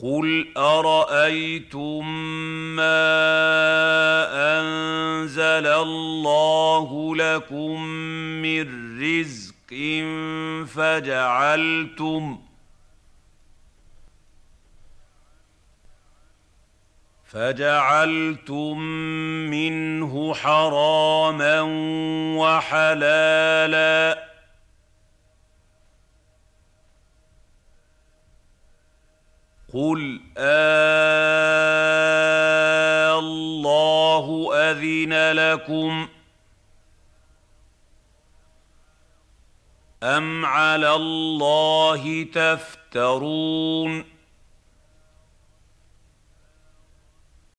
قُلْ أَرَأَيْتُم مَّا أَنزَلَ اللَّهُ لَكُم مِّن رِّزْقٍ فَجَعَلْتُم مِّنْهُ حَرَامًا وَحَلَالًا ۖ قُلْ آللَّهُ أَذِنَ لَكُمْ أَمْ عَلَى اللَّهِ تَفْتَرُونَ